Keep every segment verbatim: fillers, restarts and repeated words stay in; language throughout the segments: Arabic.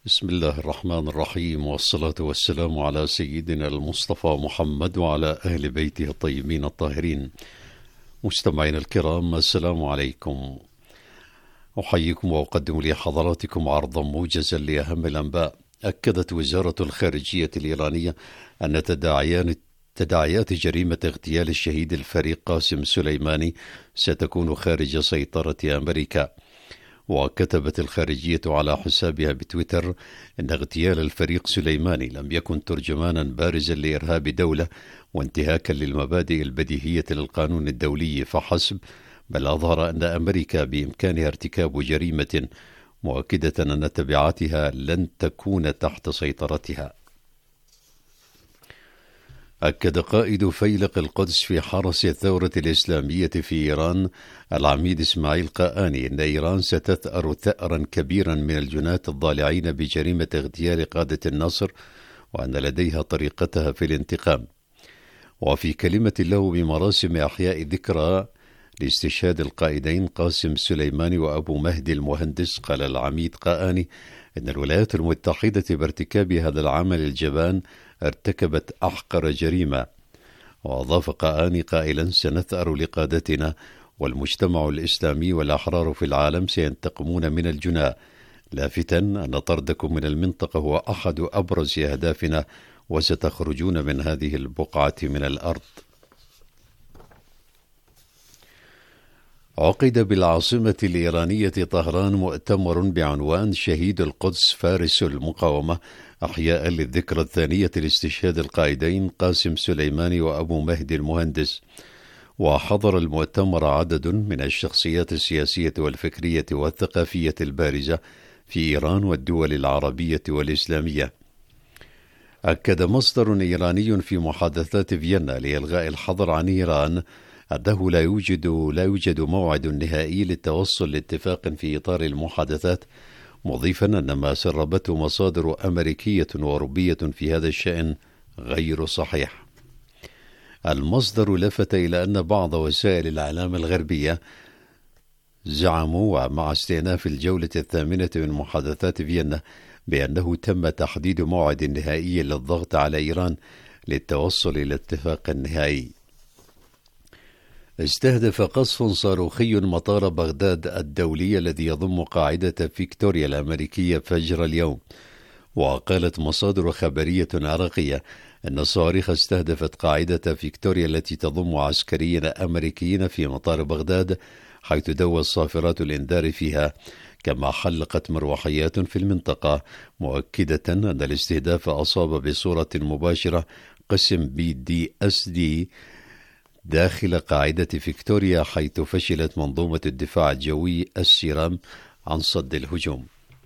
بسم الله الرحمن الرحيم، والصلاة والسلام على سيدنا المصطفى محمد وعلى أهل بيته الطيبين الطاهرين. مستمعينا الكرام، السلام عليكم. أحييكم وأقدم لحضراتكم عرضا موجزا لأهم الأنباء. أكدت وزارة الخارجية الإيرانية أن تداعيان تداعيات جريمة اغتيال الشهيد الفريق قاسم سليماني ستكون خارج سيطرة أمريكا. وكتبت الخارجية على حسابها بتويتر أن اغتيال الفريق سليماني لم يكن ترجمانا بارزا لإرهاب دولة وانتهاكا للمبادئ البديهية للقانون الدولي فحسب، بل أظهر أن أمريكا بإمكانها ارتكاب جريمة، مؤكدة أن تبعاتها لن تكون تحت سيطرتها. أكد قائد فيلق القدس في حرس الثورة الإسلامية في إيران العميد إسماعيل قآني أن إيران ستثأر ثأرا كبيرا من الجناة الضالعين بجريمة اغتيال قادة النصر، وأن لديها طريقتها في الانتقام. وفي كلمة له بمراسم إحياء ذكرى لاستشهاد القائدين قاسم سليماني وأبو مهدي المهندس، قال العميد قآني أن الولايات المتحدة بارتكاب هذا العمل الجبان ارتكبت أحقر جريمة. وأضاف قآني قائلا: سنثأر لقادتنا، والمجتمع الإسلامي والأحرار في العالم سينتقمون من الجناة، لافتا أن طردكم من المنطقة هو أحد أبرز أهدافنا، وستخرجون من هذه البقعة من الأرض. عقد بالعاصمة الإيرانية طهران مؤتمر بعنوان شهيد القدس فارس المقاومة، أحياء للذكرى الثانية لاستشهاد القائدين قاسم سليماني وأبو مهدي المهندس. وحضر المؤتمر عدد من الشخصيات السياسية والفكرية والثقافية البارزة في إيران والدول العربية والإسلامية. أكد مصدر إيراني في محادثات فيينا لإلغاء الحظر عن إيران أنه لا يوجد لا يوجد موعد نهائي للتوصل لاتفاق في إطار المحادثات، مضيفا أن ما سربته مصادر أمريكية وأوروبية في هذا الشأن غير صحيح. المصدر لفت إلى أن بعض وسائل الإعلام الغربية زعموا مع استئناف الجولة الثامنة من محادثات فيينا بأنه تم تحديد موعد نهائي للضغط على إيران للتوصل إلى اتفاق نهائي. استهدف قصف صاروخي مطار بغداد الدولي الذي يضم قاعدة فيكتوريا الأمريكية فجر اليوم. وقالت مصادر خبرية عراقية أن الصواريخ استهدفت قاعدة فيكتوريا التي تضم عسكريين أمريكيين في مطار بغداد، حيث دوت صافرات الإنذار فيها، كما حلقت مروحيات في المنطقة، مؤكدة أن الاستهداف أصاب بصورة مباشرة قسم بي دي اس دي داخل قاعدة فيكتوريا، حيث فشلت منظومة الدفاع الجوي السيرام عن صد الهجوم.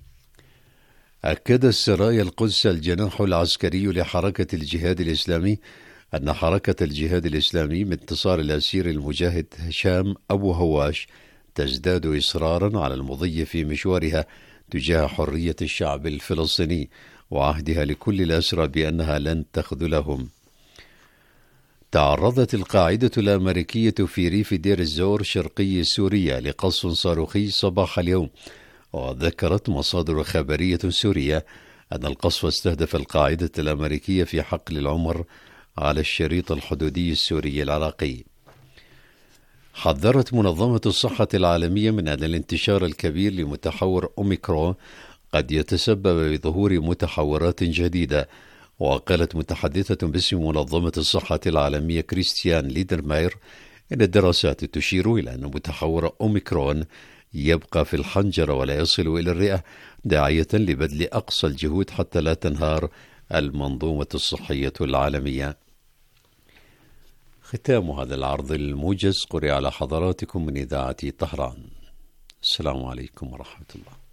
أكد السرايا القدس الجناح العسكري لحركة الجهاد الإسلامي أن حركة الجهاد الإسلامي بانتصار الأسير المجاهد هشام أبو هواش تزداد إصرارا على المضي في مشوارها تجاه حرية الشعب الفلسطيني وعهدها لكل الأسرى بأنها لن تخذلهم. تعرضت القاعدة الأمريكية في ريف دير الزور شرقي سوريا لقصف صاروخي صباح اليوم. وذكرت مصادر خبرية سورية أن القصف استهدف القاعدة الأمريكية في حقل العمر على الشريط الحدودي السوري العراقي. حذرت منظمة الصحة العالمية من أن الانتشار الكبير لمتحور أوميكرون قد يتسبب بظهور متحورات جديدة. وقالت متحدثة باسم منظمة الصحة العالمية كريستيان ليدرماير إن الدراسات تشير إلى أن متحور أوميكرون يبقى في الحنجرة ولا يصل إلى الرئة، داعية لبذل أقصى الجهود حتى لا تنهار المنظومة الصحية العالمية. ختام هذا العرض الموجز قرئ على حضراتكم من إذاعة طهران. السلام عليكم ورحمة الله.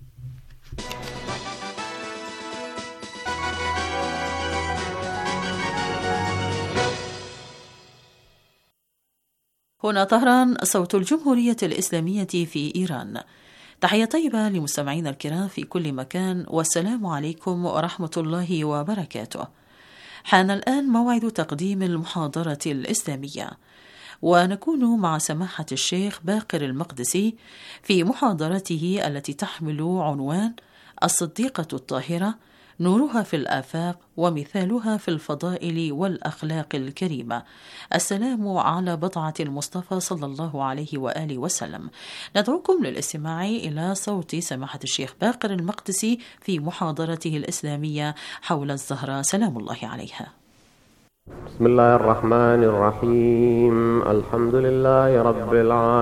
هنا طهران، صوت الجمهورية الإسلامية في إيران. تحية طيبة لمستمعينا الكرام في كل مكان، والسلام عليكم ورحمة الله وبركاته. حان الآن موعد تقديم المحاضرة الإسلامية، ونكون مع سماحة الشيخ باقر المقدسي في محاضرته التي تحمل عنوان الصديقة الطاهرة، نورها في الآفاق ومثالها في الفضائل والأخلاق الكريمة. السلام على بضعة المصطفى صلى الله عليه وآله وسلم. ندعوكم للاستماع إلى صوت سماحة الشيخ باقر المقدسي في محاضرته الإسلامية حول الزهراء سلام الله عليها. بسم الله الرحمن الرحيم. الحمد لله رب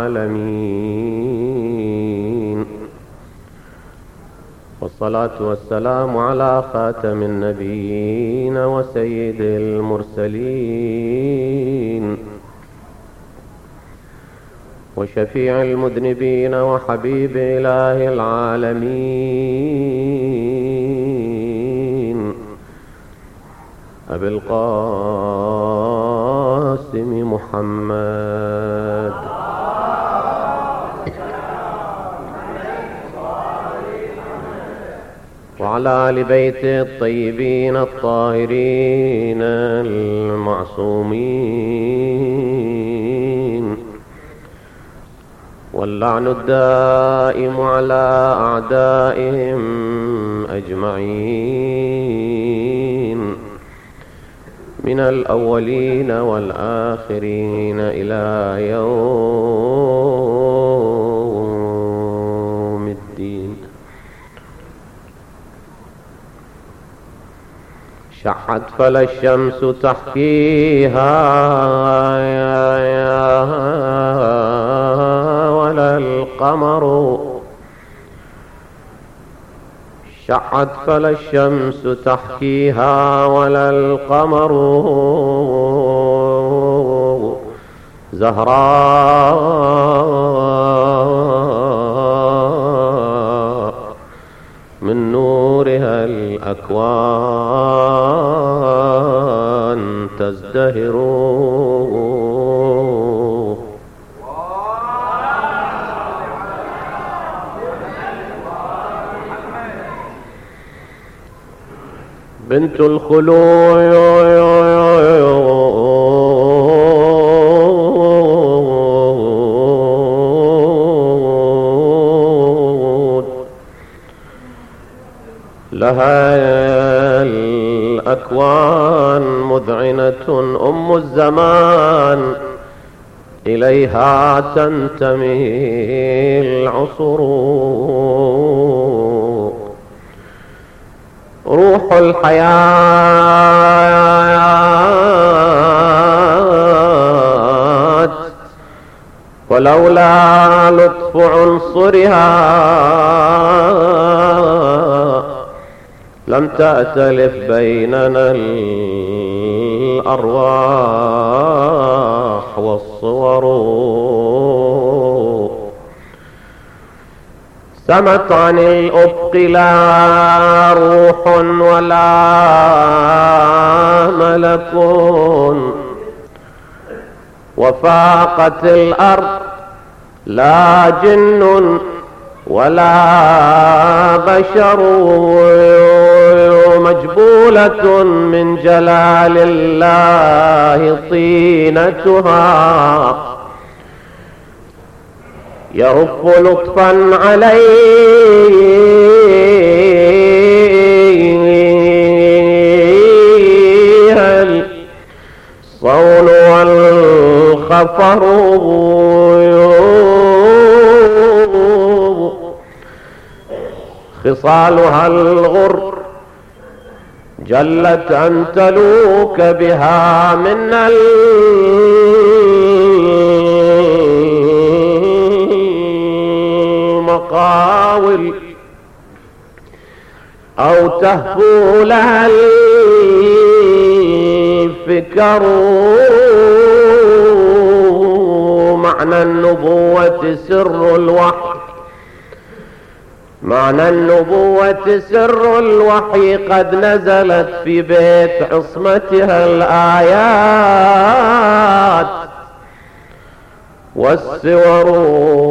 العالمين، والصلاة والسلام على خاتم النبيين وسيد المرسلين وشفيع المذنبين وحبيب إله العالمين أبي القاسم محمد وعلى آل بيته الطيبين الطاهرين المعصومين، واللعن الدائم على أعدائهم أجمعين من الأولين والآخرين إلى يوم الدين. شحت فلا الشمس تحكيها ولا القمر، شحت فلا الشمس تحكيها ولا القمر، زهراء من نورها الأكوان تزدهر. بنت الخلود، لها الأكوان مذعنة أم الزمان، إليها تنتمي العصر. روح الحياة، ولولا لطف عنصرها لم تأتلف بيننا الأرواح والصور. سمت عن الأفق لا روح ولا ملك، وفاقت الأرض لا جن ولا بشر، مجبولة من جلال الله طينتها، يرف لطفا عليها الصون والخفر. خصالها الغر جلت أن تلوك بها من المقاول، أو تهفو لها الفكر. معنى النبوة سر الوحي، معنى النبوة سر الوحي، قد نزلت في بيت عصمتها الآيات والسور.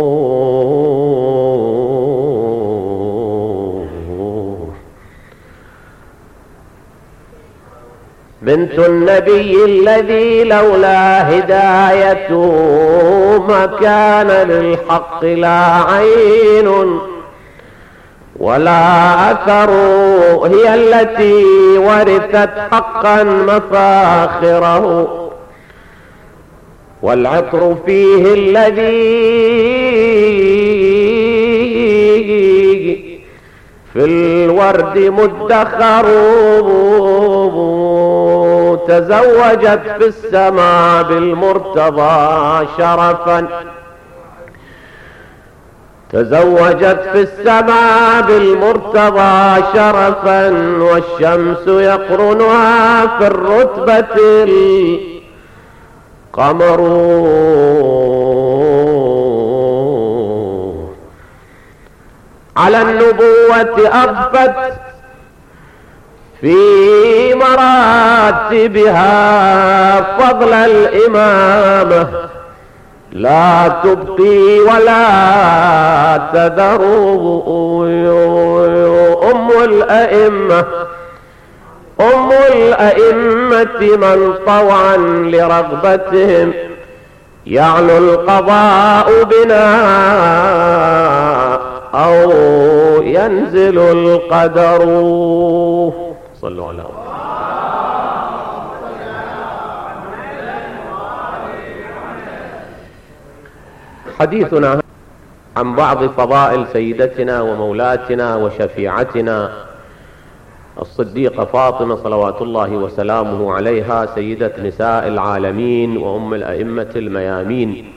بنت النبي الذي لولا هدايته ما كان للحق لا عين، ولا أثر هي التي ورثت حقا مفاخره، والعطر فيه الذي في الورد مدخر. تزوجت في السماء بالمرتضى شرفا، تزوجت في السماء بالمرتضى شرفا، والشمس يقرنها في الرتبة القمر. على النبوة أضفت في مراتبها فضل الإمامة، لا تبقي ولا تذر. أم الأئمة أم الأئمة من طوعا لرغبتهم يعلو القضاء بنا أو ينزل القدر. صلوا على حديثنا عن بعض فضائل سيدتنا ومولاتنا وشفيعتنا الصديقة فاطمة صلوات الله وسلامه عليها، سيدة نساء العالمين وأم الأئمة الميامين.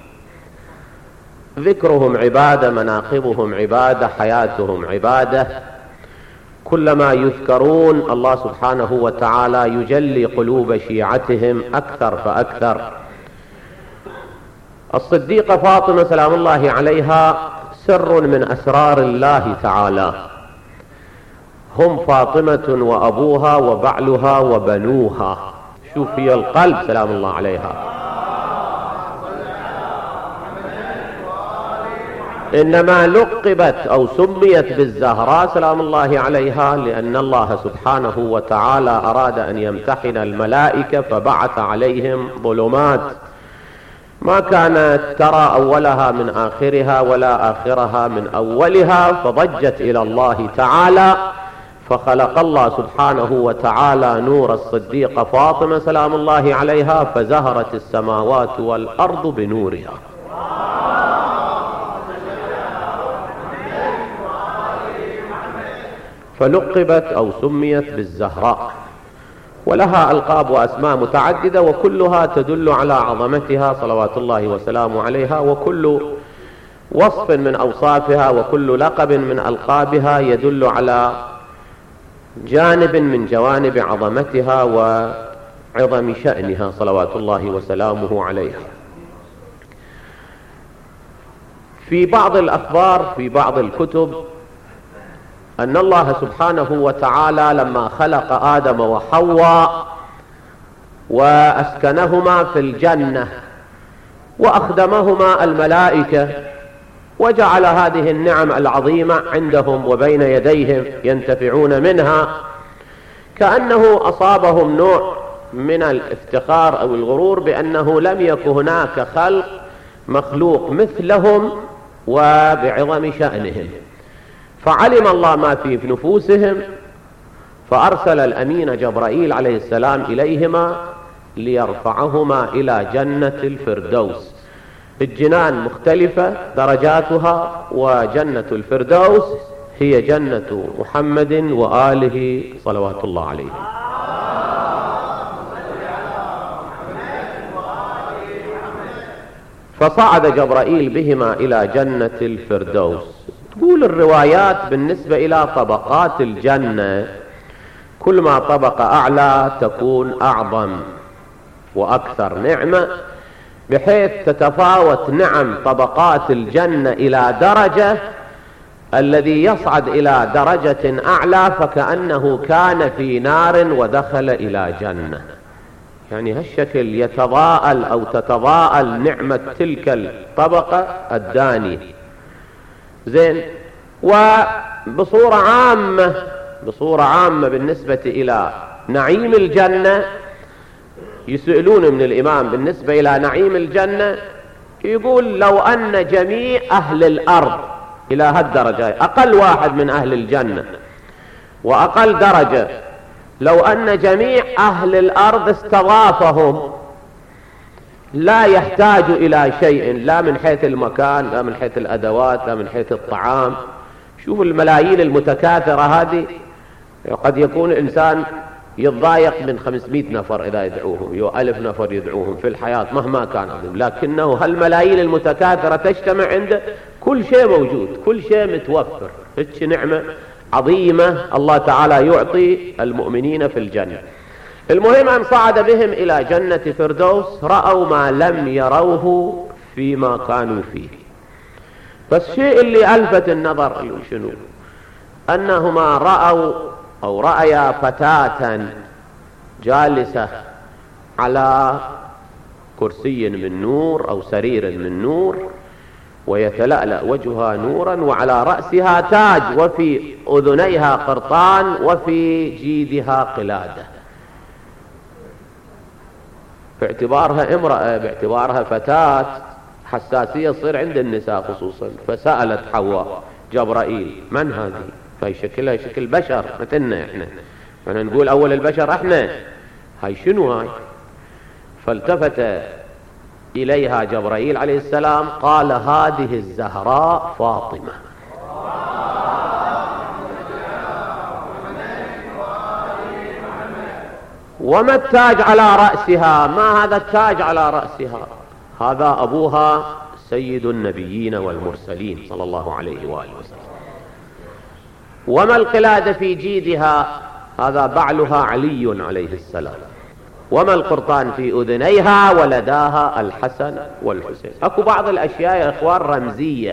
ذكرهم عبادة، مناقبهم عبادة، حياتهم عبادة. كلما يذكرون الله سبحانه وتعالى يجلي قلوب شيعتهم أكثر فأكثر. الصديقة فاطمة سلام الله عليها سر من أسرار الله تعالى، هم فاطمة وأبوها وبعلها وبنوها. شوف هي القلب سلام الله عليها. إنما لقبت أو سميت بالزهراء سلام الله عليها لأن الله سبحانه وتعالى أراد أن يمتحن الملائكة فبعث عليهم ظلمات ما كانت ترى أولها من آخرها ولا آخرها من أولها، فضجت إلى الله تعالى، فخلق الله سبحانه وتعالى نور الصديقة فاطمة سلام الله عليها فزهرت السماوات والأرض بنورها. فلقبت أو سميت بالزهراء، ولها ألقاب وأسماء متعددة وكلها تدل على عظمتها صلوات الله وسلامه عليها، وكل وصف من أوصافها وكل لقب من ألقابها يدل على جانب من جوانب عظمتها وعظم شأنها صلوات الله وسلامه عليها. في بعض الأخبار في بعض الكتب أن الله سبحانه وتعالى لما خلق آدم وحواء وأسكنهما في الجنة وأخدمهما الملائكة وجعل هذه النعم العظيمة عندهم وبين يديهم ينتفعون منها، كأنه أصابهم نوع من الافتخار أو الغرور بأنه لم يكن هناك خلق مخلوق مثلهم وبعظم شأنهم، فعلم الله ما في نفوسهم فأرسل الأمين جبرائيل عليه السلام إليهما ليرفعهما إلى جنة الفردوس. الجنان مختلفة درجاتها، وجنة الفردوس هي جنة محمد وآله صلوات الله عليه. فصعد جبرائيل بهما إلى جنة الفردوس. تقول الروايات بالنسبة إلى طبقات الجنة كل ما طبقة أعلى تكون أعظم وأكثر نعمة، بحيث تتفاوت نعم طبقات الجنة إلى درجة، الذي يصعد إلى درجة أعلى فكأنه كان في نار ودخل إلى جنة. يعني هالشكل يتضاءل أو تتضاءل نعمة تلك الطبقة الدانية. زين. وبصورة عامة بصورة عامة بالنسبة إلى نعيم الجنة يسألون من الإمام بالنسبة إلى نعيم الجنة، يقول لو أن جميع أهل الأرض إلى هالدرجة، أقل واحد من أهل الجنة وأقل درجة. لو أن جميع أهل الأرض استضافهم لا يحتاج إلى شيء، لا من حيث المكان، لا من حيث الأدوات، لا من حيث الطعام. شوفوا الملايين المتكاثرة هذه، قد يكون الإنسان يتضايق من خمسمائة نفر إذا يدعوهم، يو ألف نفر يدعوهم في الحياة مهما كان عظيم، لكنه هالملايين المتكاثرة تجتمع عنده، كل شيء موجود، كل شيء متوفر. هيك نعمة عظيمة الله تعالى يعطي المؤمنين في الجنة. المهم أن صعد بهم إلى جنة فردوس، رأوا ما لم يروه فيما كانوا فيه. بس الشيء اللي ألفت النظر شنو؟ أنهما رأوا أو رأيا فتاة جالسة على كرسي من نور أو سرير من نور، ويتلألأ وجهها نورا، وعلى رأسها تاج، وفي أذنيها قرطان، وفي جيدها قلادة. باعتبارها امرأة، باعتبارها فتاة، حساسية تصير عند النساء خصوصا. فسألت حواء جبرائيل: من هذه؟ هاي شكلها شكل بشر مثلنا احنا، احنا نقول اول البشر احنا، هاي شنو هاي؟ فالتفت اليها جبرائيل عليه السلام قال: هذه الزهراء فاطمة. وما التاج على رأسها؟ ما هذا التاج على رأسها؟ هذا أبوها سيد النبيين والمرسلين صلى الله عليه وآله وسلم. وما القلادة في جيدها؟ هذا بعلها علي عليه السلام. وما القرطان في أذنيها؟ ولداها الحسن والحسين. أكو بعض الأشياء يا إخوان رمزية،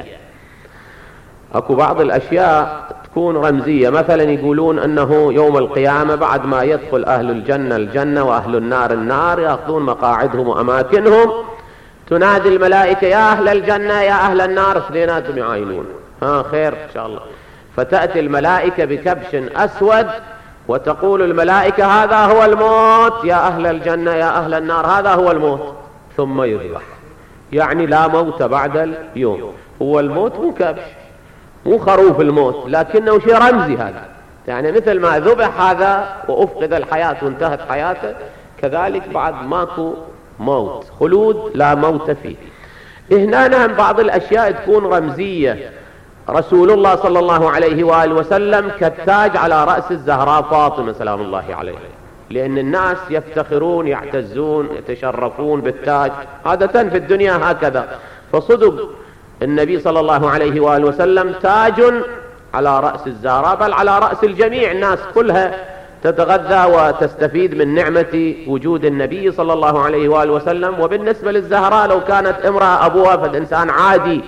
أكو بعض الأشياء تكون رمزية. مثلا يقولون أنه يوم القيامة بعد ما يدخل أهل الجنة الجنة وأهل النار النار، يأخذون مقاعدهم وأماكنهم، تنادي الملائكة: يا أهل الجنة يا أهل النار، اثنيناتهم يعاينون، ها خير إن شاء الله. فتأتي الملائكة بكبش أسود وتقول الملائكة: هذا هو الموت، يا أهل الجنة يا أهل النار هذا هو الموت، ثم يذبح. يعني لا موت بعد اليوم. هو الموت مو كبش، مو خروف الموت، لكنه شيء رمزي هذا. يعني مثل ما ذبح هذا وأفقد الحياة وانتهت حياته، كذلك بعد ماكو موت، خلود لا موت فيه. هنا نعم بعض الأشياء تكون رمزية. رسول الله صلى الله عليه وآله وسلم كالتاج على رأس الزهراء فاطمة سلام الله عليها، لأن الناس يفتخرون يعتزون يتشرفون بالتاج عادة في الدنيا هكذا. فصدق النبي صلى الله عليه وآله وسلم تاج على رأس الزهراء، بل على رأس الجميع. الناس كلها تتغذى وتستفيد من نعمة وجود النبي صلى الله عليه وآله وسلم. وبالنسبة للزهراء لو كانت امرأة أبوها فالإنسان عادي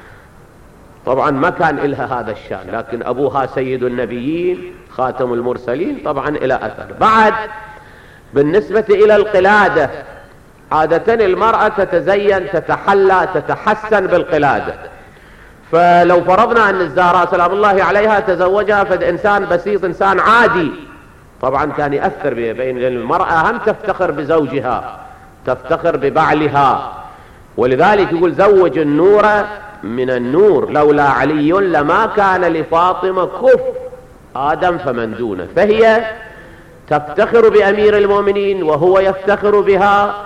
طبعا ما كان إلها هذا الشان، لكن أبوها سيد النبيين خاتم المرسلين طبعا إلى أثر. بعد بالنسبة إلى القلادة، عادة المرأة تتزين تتحلى تتحسن بالقلادة. فلو فرضنا أن الزهراء سلام الله عليها تزوجها فد إنسان بسيط إنسان عادي، طبعا كان يأثر بين المرأة هم تفتخر بزوجها تفتخر ببعلها. ولذلك يقول: زوج النور من النور، لولا علي لما كان لفاطمة كف آدم فمن دونه. فهي تفتخر بأمير المؤمنين وهو يفتخر بها،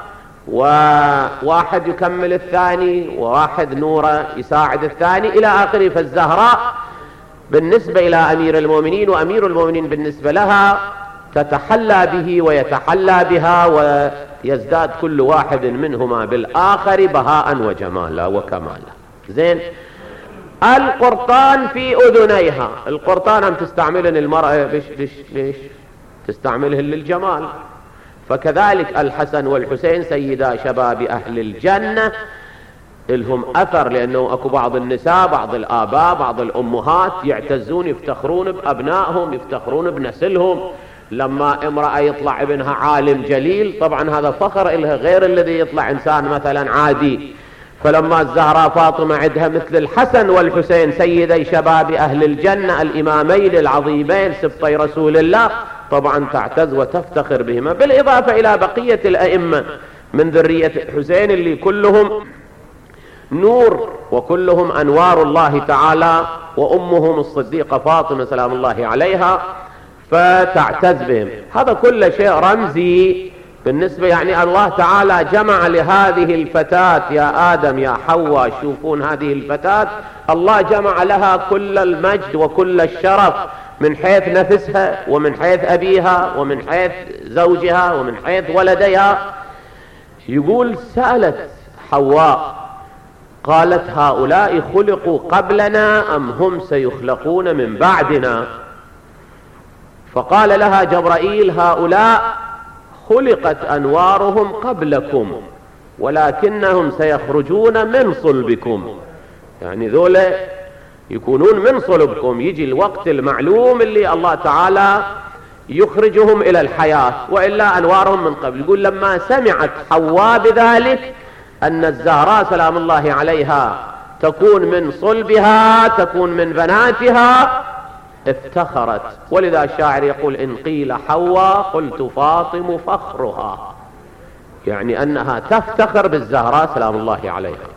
وواحد يكمل الثاني وواحد نوره يساعد الثاني إلى آخره. فالزهراء بالنسبة إلى أمير المؤمنين وأمير المؤمنين بالنسبة لها تتحلى به ويتحلى بها، ويزداد كل واحد منهما بالآخر بهاء وجمالا وكمالا. زين. القرطان في أذنيها، القرطان هم تستعملن المرأة بش بش بش تستعمله للجمال. فكذلك الحسن والحسين سيدا شباب أهل الجنة لهم أثر، لأنه أكو بعض النساء بعض الآباء بعض الأمهات يعتزون يفتخرون بأبنائهم يفتخرون بنسلهم. لما امرأة يطلع ابنها عالم جليل طبعا هذا فخر إلها غير الذي يطلع إنسان مثلا عادي. فلما الزهراء فاطمة عندها مثل الحسن والحسين سيدي شباب أهل الجنة الإمامين العظيمين سبطي رسول الله، طبعا تعتز وتفتخر بهما، بالإضافة إلى بقية الأئمة من ذرية الحسين اللي كلهم نور وكلهم أنوار الله تعالى، وأمهم الصديقة فاطمة سلام الله عليها فتعتز بهم. هذا كل شيء رمزي بالنسبة، يعني الله تعالى جمع لهذه الفتاة يا آدم يا حواء، شوفون هذه الفتاة الله جمع لها كل المجد وكل الشرف من حيث نفسها ومن حيث أبيها ومن حيث زوجها ومن حيث ولديها. يقول سألت حواء قالت هؤلاء خلقوا قبلنا أم هم سيخلقون من بعدنا؟ فقال لها جبرائيل هؤلاء خلقت أنوارهم قبلكم ولكنهم سيخرجون من صلبكم، يعني ذولا يكونون من صلبكم، يجي الوقت المعلوم اللي الله تعالى يخرجهم إلى الحياة، وإلا أنوارهم من قبل. يقول لما سمعت حواء بذلك أن الزهراء سلام الله عليها تكون من صلبها تكون من بناتها افتخرت. ولذا الشاعر يقول إن قيل حواء قلت فاطم فخرها، يعني أنها تفتخر بالزهراء سلام الله عليها،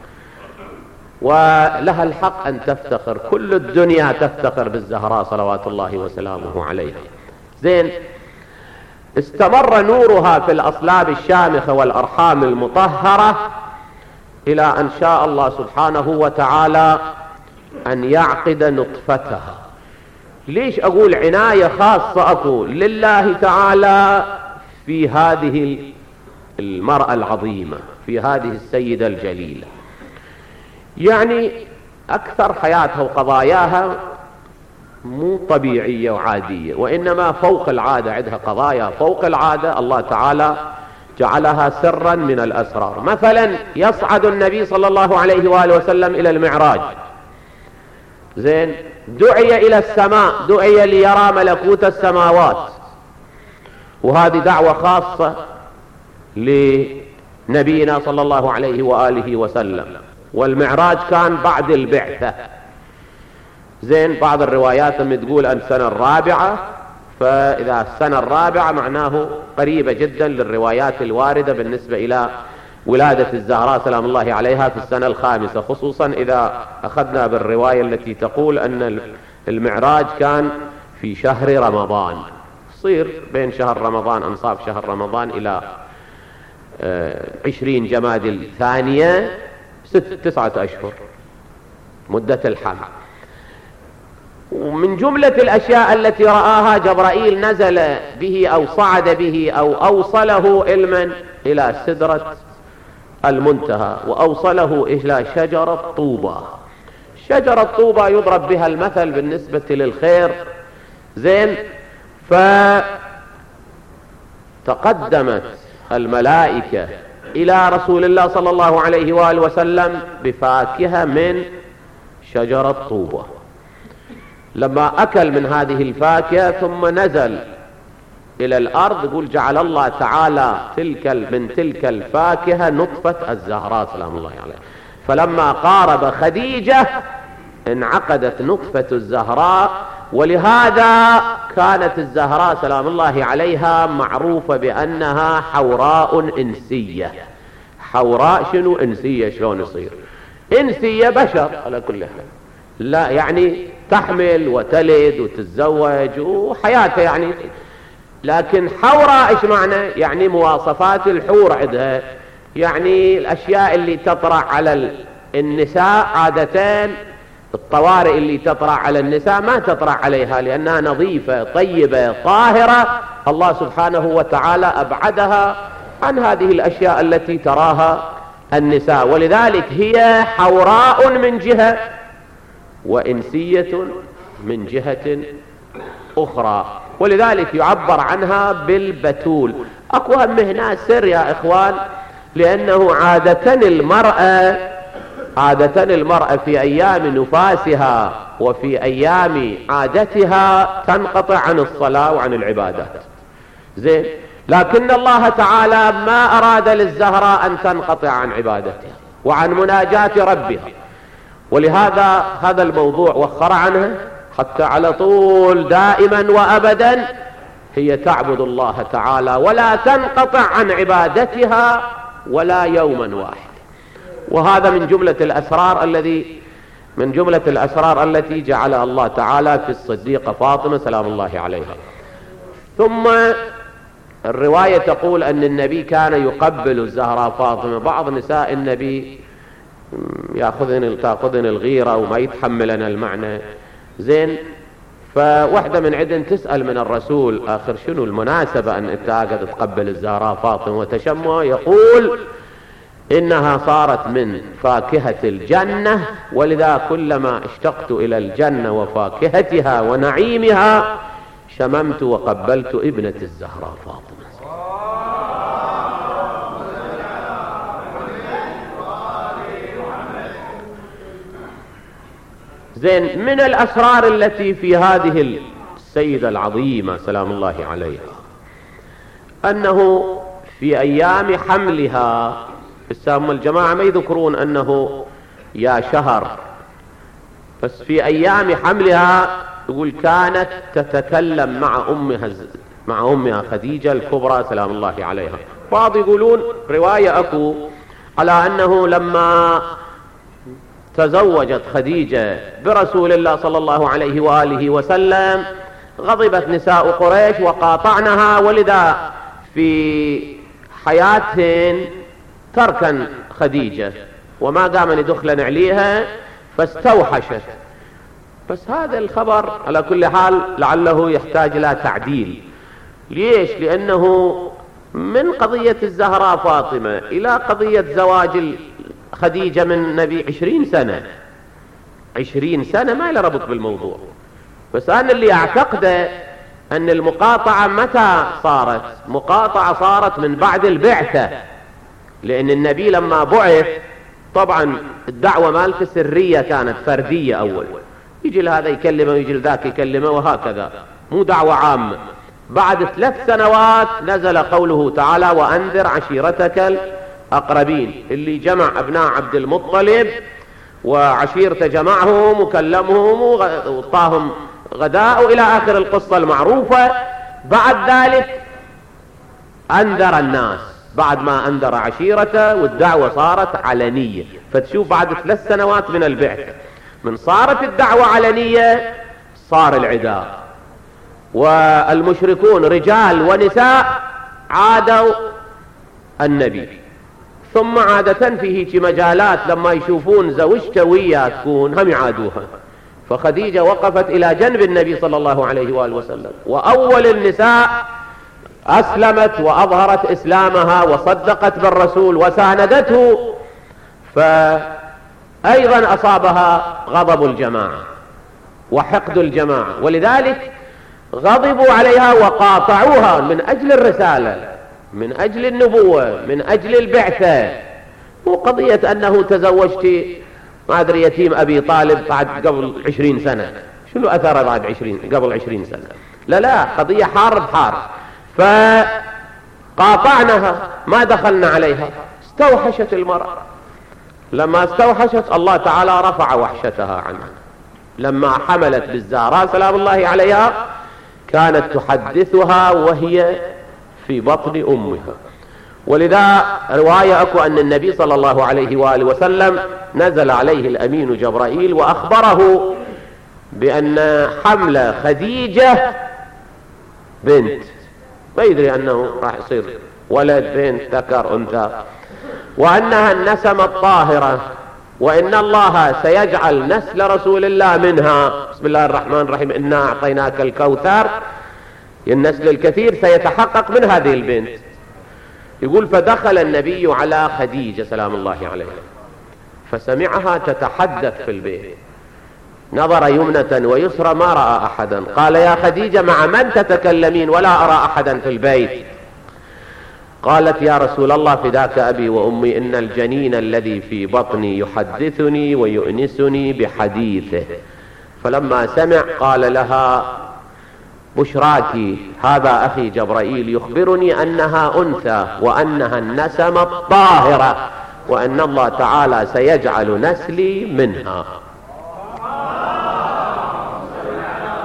ولها الحق أن تفتخر، كل الدنيا تفتخر بالزهراء صلوات الله وسلامه عليها. زين، استمر نورها في الأصلاب الشامخة والأرحام المطهرة إلى أن شاء الله سبحانه وتعالى أن يعقد نطفتها. ليش أقول عناية خاصة أكو لله تعالى في هذه المرأة العظيمة، في هذه السيدة الجليلة؟ يعني أكثر حياتها وقضاياها مو طبيعية وعادية، وإنما فوق العادة، عندها قضايا فوق العادة الله تعالى جعلها سرا من الأسرار. مثلا يصعد النبي صلى الله عليه وآله وسلم إلى المعراج، زين، دعي إلى السماء، دعي ليرى ملكوت السماوات، وهذه دعوة خاصة لنبينا صلى الله عليه وآله وسلم. والمعراج كان بعد البعثة، زين، بعض الروايات تقول السنة الرابعة، فإذا السنة الرابعة معناه قريبة جدا للروايات الواردة بالنسبة إلى ولادة الزهراء سلام الله عليها في السنة الخامسة، خصوصا إذا أخذنا بالرواية التي تقول أن المعراج كان في شهر رمضان، يصير بين شهر رمضان أنصاف شهر رمضان إلى عشرين جمادى الثانية، ست تسعة أشهر مدة الحمل. ومن جملة الأشياء التي رآها جبرائيل نزل به أو صعد به أو أوصله علما إلى سدرة المنتهى، وأوصله إلى شجرة طوبى. شجرة طوبى يضرب بها المثل بالنسبة للخير، زين. فتقدمت الملائكة إلى رسول الله صلى الله عليه وآله وسلم بفاكهة من شجرة طوبى. لما أكل من هذه الفاكهة ثم نزل إلى الأرض، يقول جعل الله تعالى تلك من تلك الفاكهة نطفة الزهراء سلام الله عليها. فلما قارب خديجة انعقدت نطفة الزهراء، ولهذا كانت الزهراء سلام الله عليها معروفة بأنها حوراء إنسية. حوراء شنو؟ إنسية. شلون يصير إنسية؟ بشر على كل حال، لا يعني تحمل وتلد وتتزوج وحياتها يعني، لكن حوراء ايش معنى؟ يعني مواصفات الحور عندها، يعني الاشياء اللي تطرح على النساء عادة، الطوارئ اللي تطرح على النساء ما تطرح عليها لانها نظيفة طيبة طاهرة، الله سبحانه وتعالى ابعدها عن هذه الاشياء التي تراها النساء، ولذلك هي حوراء من جهة وإنسية من جهة أخرى، ولذلك يعبر عنها بالبتول. أكو هم هنا سر يا إخوان، لأنه عادة المرأة عادة المرأة في أيام نفاسها وفي أيام عادتها تنقطع عن الصلاة وعن العبادات، زين، لكن الله تعالى ما أراد للزهراء أن تنقطع عن عبادتها وعن مناجاة ربها، ولهذا هذا الموضوع وخر عنها حتى على طول دائما وأبدا هي تعبد الله تعالى ولا تنقطع عن عبادتها ولا يوما واحد. وهذا من جملة الأسرار الذي من جملة الأسرار التي جعلها الله تعالى في الصديقة فاطمة سلام الله عليها. ثم الرواية تقول أن النبي كان يقبل الزهراء فاطمة. بعض نساء النبي يأخذن تأخذن الغيرة وما يتحملن المعنى زين، فواحدة من عدن تسأل من الرسول آخر شنو المناسبة أن أنت قاعد تقبل الزهراء فاطمة وتشمها؟ يقول إنها صارت من فاكهة الجنة، ولذا كلما اشتقت إلى الجنة وفاكهتها ونعيمها شممت وقبلت ابنة الزهراء فاطمة. زين، من الأسرار التي في هذه السيدة العظيمة سلام الله عليها أنه في أيام حملها، السام الجماعة ما يذكرون أنه يا شهر، بس في أيام حملها يقول كانت تتكلم مع أمها مع أمها خديجة الكبرى سلام الله عليها. بعض يقولون رواية أكو على أنه لما تزوجت خديجة برسول الله صلى الله عليه وآله وسلم غضبت نساء قريش وقاطعنها، ولذا في حياتهن تركن خديجة وما قامن يدخلن عليها فاستوحشت. بس هذا الخبر على كل حال لعله يحتاج إلى تعديل. ليش؟ لأنه من قضية الزهراء فاطمة إلى قضية زواج خديجة من النبي عشرين سنة عشرين سنة ما له ربط بالموضوع. بس أنا اللي أعتقده أن المقاطعة متى صارت؟ مقاطعة صارت من بعد البعثة، لأن النبي لما بعث طبعا الدعوة مالته سرية كانت فردية أول، يجي لهذا يكلمه ويجي لذاك يكلمه وهكذا، مو دعوة عامة. بعد ثلاث سنوات نزل قوله تعالى وأنذر عشيرتك الأقربين، اللي جمع أبناء عبد المطلب وعشيرته جمعهم وكلمهم وطاهم غداء إلى آخر القصة المعروفة. بعد ذلك أنذر الناس بعد ما أنذر عشيرته، والدعوة صارت علنية. فتشوف بعد ثلاث سنوات من البعثة من صارت الدعوة علنية صار العداء، والمشركون رجال ونساء عادوا النبي. ثم عادة في هيك مجالات لما يشوفون زوجته وياه تكون هم يعادوها. فخديجة وقفت إلى جنب النبي صلى الله عليه وآله وسلم، وأول النساء أسلمت وأظهرت إسلامها وصدقت بالرسول وساندته. فأيضا أصابها غضب الجماعة وحقد الجماعة، ولذلك غضبوا عليها وقاطعوها من أجل الرسالة، من أجل النبوة، من أجل البعثة. مو قضية أنه تزوجت ما أدري يتيم أبي طالب بعد قبل عشرين سنة، شنو أثره بعد عشرين قبل عشرين سنة؟ لا لا، قضية حرب حرب. فقاطعنها ما دخلنا عليها. استوحشت المرأة، لما استوحشت الله تعالى رفع وحشتها عنها. لما حملت بالزهراء سلام الله عليها كانت تحدثها وهي في بطن أمها. ولذا رواية أكو أن النبي صلى الله عليه وآله وسلم نزل عليه الأمين جبرائيل وأخبره بأن حمل خديجة بنت، ما يدري أنه راح يصير ولد بنت ذكر أنثى، وأنها النسمة الطاهرة، وإن الله سيجعل نسل رسول الله منها. بسم الله الرحمن الرحيم إنا أعطيناك الكوثر، النسل الكثير سيتحقق من هذه البنت. يقول فدخل النبي على خديجة سلام الله عليها فسمعها تتحدث في البيت، نظر يمنة ويسرى ما رأى أحدا. قال يا خديجة مع من تتكلمين ولا أرى أحدا في البيت؟ قالت يا رسول الله فداك أبي وأمي، إن الجنين الذي في بطني يحدثني ويؤنسني بحديثه. فلما سمع قال لها بشراك، هذا أخي جبرائيل يخبرني أنها أنثى وأنها النسمة الطاهرة، وأن الله تعالى سيجعل نسلي منها.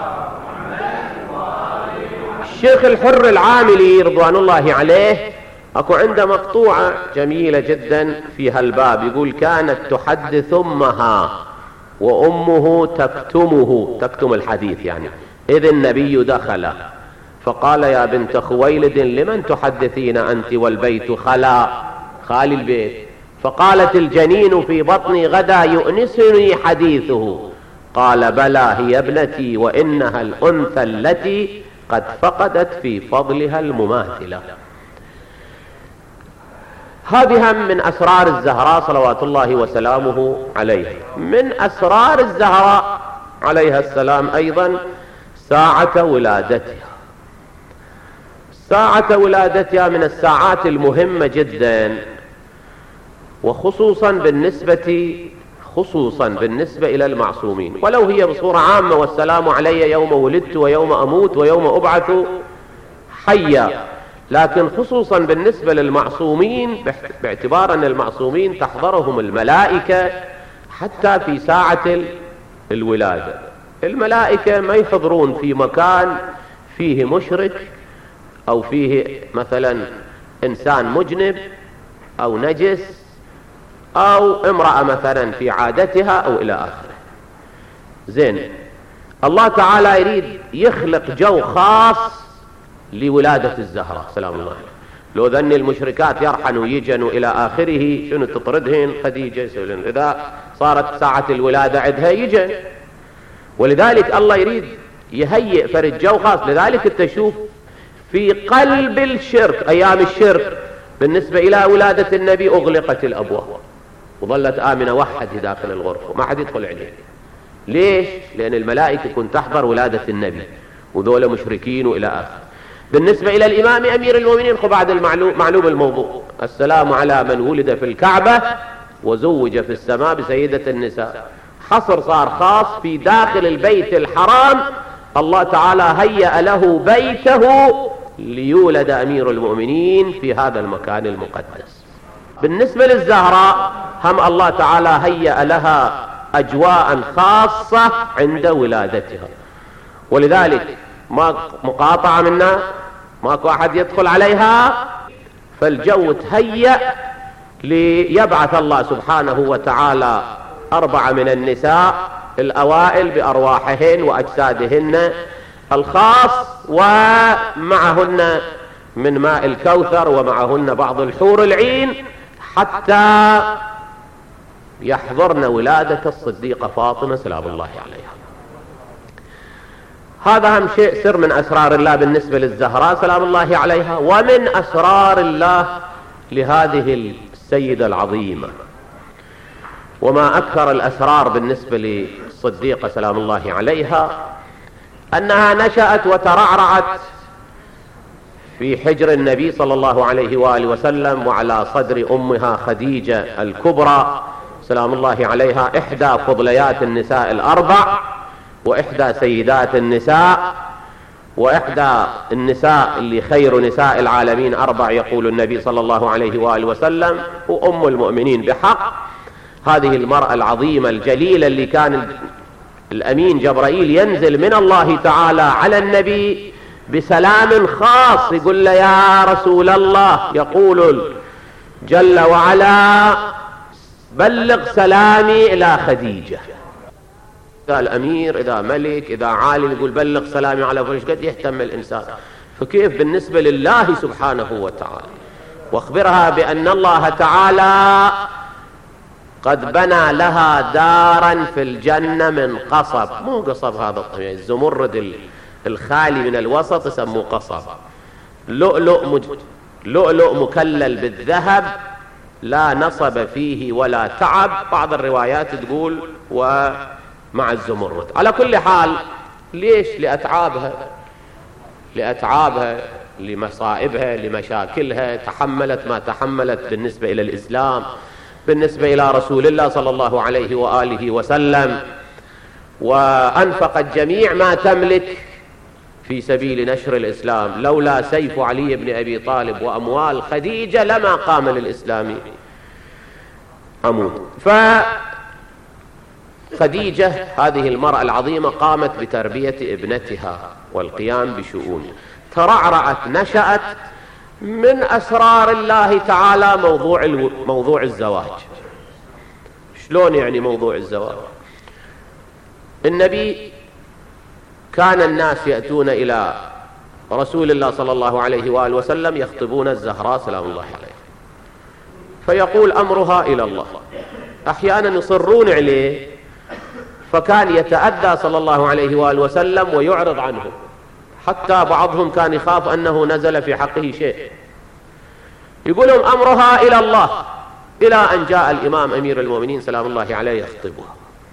الشيخ الحر العاملي رضوان الله عليه أكو عنده مقطوعة جميلة جدا في هالباب، يقول: كانت تحدث أمها وأمه تكتمه، تكتم الحديث يعني، إذ النبي دخل فقال: يا بنت خويلد لمن تحدثين أنت والبيت خلا، خالي البيت. فقالت: الجنين في بطني غدا يؤنسني حديثه. قال: بلى هي ابنتي، وإنها الأنثى التي قد فقدت في فضلها المماثلة. هذه هم من أسرار الزهراء صلوات الله وسلامه عليها. من أسرار الزهراء عليها السلام أيضا ساعة ولادتها. ساعة ولادتها من الساعات المهمة جدا، وخصوصا بالنسبة خصوصا بالنسبة إلى المعصومين، ولو هي بصورة عامة: والسلام علي يوم ولدت ويوم أموت ويوم أبعث حيا، لكن خصوصا بالنسبة للمعصومين، باعتبار أن المعصومين تحضرهم الملائكة حتى في ساعة الولادة. الملائكة ما يحضرون في مكان فيه مشرك أو فيه مثلا إنسان مجنب أو نجس أو امرأة مثلا في عادتها أو إلى آخره. زين، الله تعالى يريد يخلق جو خاص لولادة الزهراء سلام الله عليها. لو ذن المشركات يرحنوا يجنوا إلى آخره، شنو تطردهن خديجة يسولن، إذا صارت ساعة الولادة عندها يجن. ولذلك الله يريد يهيئ فرد جو خاص. لذلك تشوف في قلب الشرك، أيام الشرك بالنسبة إلى ولادة النبي، أغلقت الأبواب وظلت آمنة وحده داخل الغرفة، ما حد يدخل عليه. ليش؟ لأن الملائكة كنت تحضر ولادة النبي، وذول مشركين وإلى آخر. بالنسبة إلى الإمام أمير المؤمنين، بعد المعلوم معلوم الموضوع: السلام على من ولد في الكعبة وزوج في السماء بسيدة النساء. حصر صار خاص في داخل البيت الحرام، الله تعالى هيأ له بيته ليولد أمير المؤمنين في هذا المكان المقدس. بالنسبة للزهراء هم الله تعالى هيأ لها أجواء خاصة عند ولادتها، ولذلك ما مقاطعة منا، ماكو أحد يدخل عليها، فالجو تهيأ ليبعث الله سبحانه وتعالى أربعة من النساء الأوائل بأرواحهن وأجسادهن الخاص، ومعهن من ماء الكوثر، ومعهن بعض الحور العين، حتى يحضرن ولادة الصديقة فاطمة سلام الله عليها. هذا هم شيء سر من أسرار الله بالنسبة للزهراء سلام الله عليها، ومن أسرار الله لهذه السيدة العظيمة. وما أكثر الأسرار بالنسبة للصديقة سلام الله عليها أنها نشأت وترعرعت في حجر النبي صلى الله عليه وآله وسلم، وعلى صدر أمها خديجة الكبرى سلام الله عليها، إحدى فضليات النساء الأربع، وإحدى سيدات النساء، وإحدى النساء اللي خير نساء العالمين أربع، يقول النبي صلى الله عليه وآله وسلم، وأم المؤمنين بحق. هذه المرأة العظيمة الجليلة اللي كان الأمين جبرائيل ينزل من الله تعالى على النبي بسلام خاص، يقول له: يا رسول الله، يقول جل وعلا: بلغ سلامي إلى خديجة. إذا الأمير، إذا ملك، إذا عالم يقول بلغ سلامي على فلان، قد يهتم الإنسان، فكيف بالنسبة لله سبحانه وتعالى؟ واخبرها بأن الله تعالى قد بنى لها دارا في الجنة من قصب، مو قصب هذا يعني الزمرد الخالي من الوسط يسموه قصب، لؤلؤ مج... لؤلؤ مكلل بالذهب، لا نصب فيه ولا تعب، بعض الروايات تقول ومع الزمرد. على كل حال، ليش؟ لأتعابها لأتعابها لمصائبها، لمشاكلها، تحملت ما تحملت بالنسبة إلى الإسلام، بالنسبة إلى رسول الله صلى الله عليه وآله وسلم، وأنفقت جميع ما تملك في سبيل نشر الإسلام. لولا سيف علي بن أبي طالب وأموال خديجة لما قام للإسلام عمود. فخديجة هذه المرأة العظيمة قامت بتربية ابنتها والقيام بشؤونها، ترعرعت، نشأت من أسرار الله تعالى موضوع الو... موضوع الزواج. شلون يعني موضوع الزواج؟ النبي كان الناس يأتون إلى رسول الله صلى الله عليه وآله وسلم يخطبون الزهراء سلام الله عليه، فيقول أمرها إلى الله. أحيانا يصرون عليه، فكان يتأدى صلى الله عليه وآله وسلم ويعرض عنهم، حتى بعضهم كان يخاف أنه نزل في حقه شيء. يقول لهم أمرها إلى الله، إلى أن جاء الإمام أمير المؤمنين سلام الله عليه يخطبها.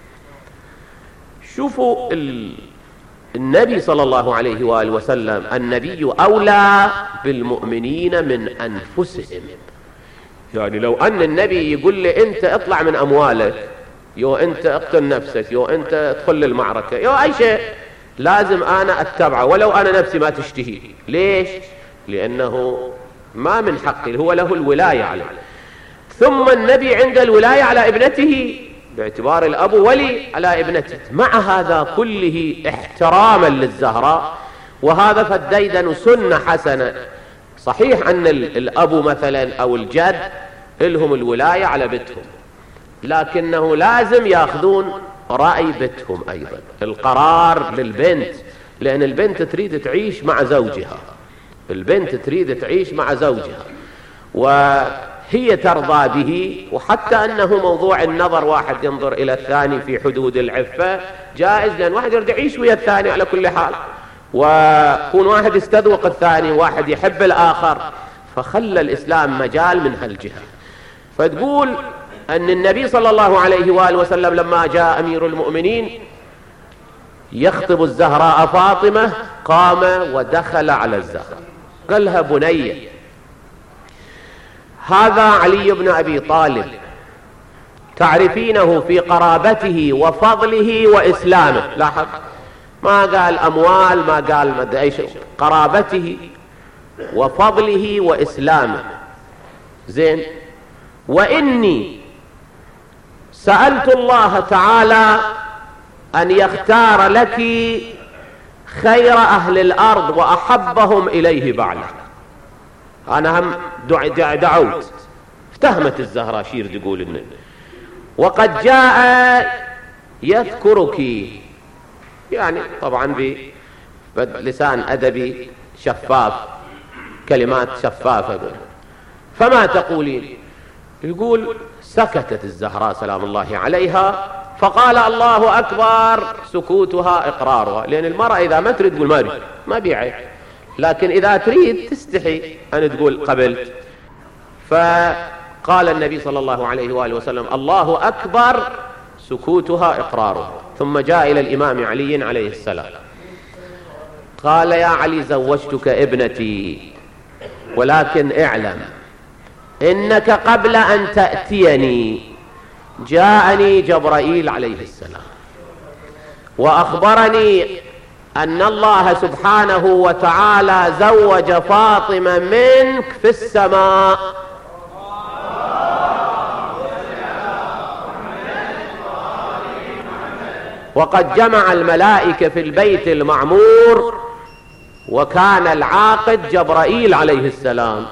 شوفوا النبي صلى الله عليه وآله وسلم، النبي أولى بالمؤمنين من أنفسهم. يعني لو أن النبي يقول لي أنت اطلع من أموالك، يو أنت اقتل نفسك، يو أنت ادخل المعركة، يو أي شيء، لازم أنا أتبعه ولو أنا نفسي ما تشتهي. ليش؟ لأنه ما من حقي، هو له الولاية عليه. ثم النبي عند الولاية على ابنته، باعتبار الأب ولي على ابنته، مع هذا كله احتراما للزهراء. وهذا فالديدن سنة حسنة. صحيح أن الأب مثلا أو الجد لهم الولاية على بيتهم، لكنه لازم يأخذون رأي بيتهم أيضا، القرار للبنت، لأن البنت تريد تعيش مع زوجها، البنت تريد تعيش مع زوجها وهي ترضى به. وحتى أنه موضوع النظر، واحد ينظر إلى الثاني في حدود العفة جائز، لأن واحد يريد يعيش ويا الثاني على كل حال، وكون واحد يستذوق الثاني، واحد يحب الآخر، فخلى الإسلام مجال من هالجهة. فتقول أن النبي صلى الله عليه وآله وسلم لما جاء أمير المؤمنين يخطب الزهراء فاطمة، قام ودخل على الزهراء قال لها بني، هذا علي بن أبي طالب، تعرفينه في قرابته وفضله وإسلامه. لاحظ، ما قال أموال، ما قال مدى أي شيء، قرابته وفضله وإسلامه. زين، وإني سألت الله تعالى أن يختار لك خير أهل الأرض وأحبهم إليه بعد. أنا هم دعوت، افتهمت الزهراء شير تقول إنه وقد جاء يذكرك، يعني طبعا بلسان أدبي شفاف، كلمات شفافة. فما تقولين؟ يقول سكتت الزهراء سلام الله عليها، فقال الله أكبر، سكوتها إقرارها. لأن المرأة إذا ما تريد تقول ما أريد، ما بيعي، لكن إذا تريد تستحي أن تقول قبلت. فقال النبي صلى الله عليه وآله وسلم الله أكبر، سكوتها إقرارها. ثم جاء إلى الإمام علي عليه السلام قال يا علي زوجتك ابنتي، ولكن اعلم إنك قبل أن تأتيني جاءني جبرائيل عليه السلام وأخبرني أن الله سبحانه وتعالى زوج فاطمة منك في السماء، وقد جمع الملائكة في البيت المعمور، وكان العاقد جبرائيل عليه السلام،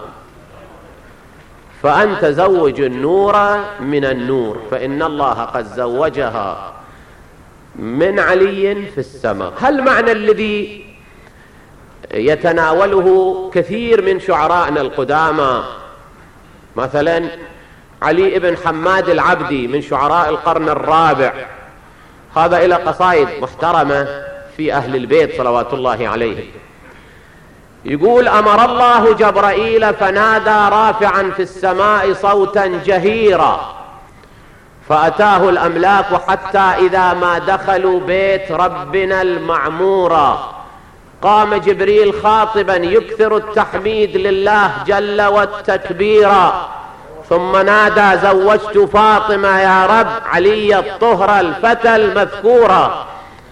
فأنت زوج النور من النور، فإن الله قد زوجها من علي في السماء. هل معنى الذي يتناوله كثير من شعرائنا القدامى، مثلا علي بن حماد العبدي من شعراء القرن الرابع، هذا إلى قصائد محترمة في أهل البيت صلوات الله عليه، يقول أمر الله جبرائيل فنادى رافعا في السماء صوتا جهيرا، فأتاه الأملاك حتى إذا ما دخلوا بيت ربنا المعمورا قام جبريل خاطبا يكثر التحميد لله جل والتكبيرا، ثم نادى زوجت فاطمة يا رب علي الطهر الفتى المذكورا.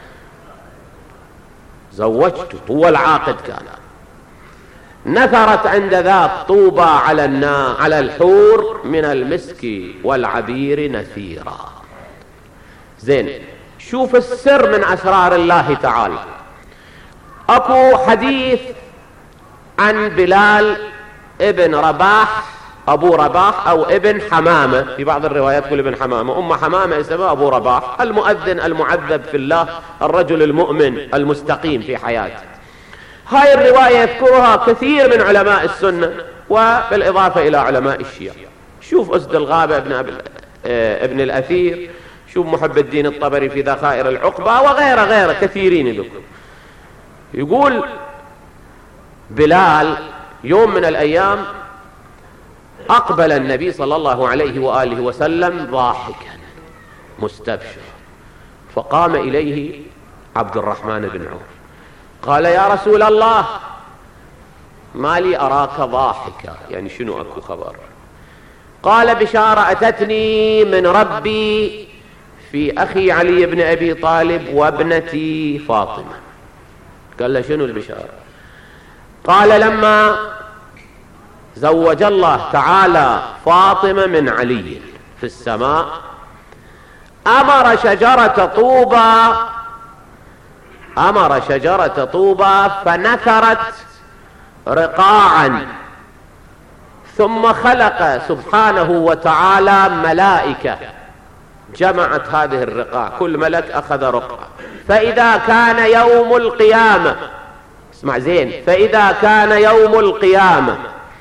زوجت، هو العاقد كان. نثرت عند ذاك طوبى على النا على الحور من المسك والعبير نثيرا. زين، شوف السر من أسرار الله تعالى. أكو حديث عن بلال ابن رباح أبو رباح أو ابن حمامة، في بعض الروايات تقول ابن حمامة، أم حمامة اسمه أبو رباح، المؤذن المعذب في الله، الرجل المؤمن المستقيم في حياته. هاي الرواية يذكرها كثير من علماء السنة وبالإضافة إلى علماء الشيعة. شوف أسد الغابة ابن, أب... ابن الأثير، شوف محب الدين الطبري في ذخائر العقبة وغيره غيره كثيرين يذكر. يقول بلال يوم من الأيام أقبل النبي صلى الله عليه وآله وسلم ضاحكا مستبشر، فقام إليه عبد الرحمن بن عوف قال: يا رسول الله، ما لي أراك ضاحكا، يعني شنو أكو خبر؟ قال: بشارة أتتني من ربي في أخي علي بن أبي طالب وابنتي فاطمة. قال له: شنو البشارة؟ قال: لما زوج الله تعالى فاطمة من علي في السماء أمر شجرة طوبى أمر شجرة طوبى فنثرت رقاعا، ثم خلق سبحانه وتعالى ملائكة جمعت هذه الرقاع، كل ملك أخذ رقعة، فإذا كان يوم القيامة، اسمع زين، فإذا كان يوم القيامة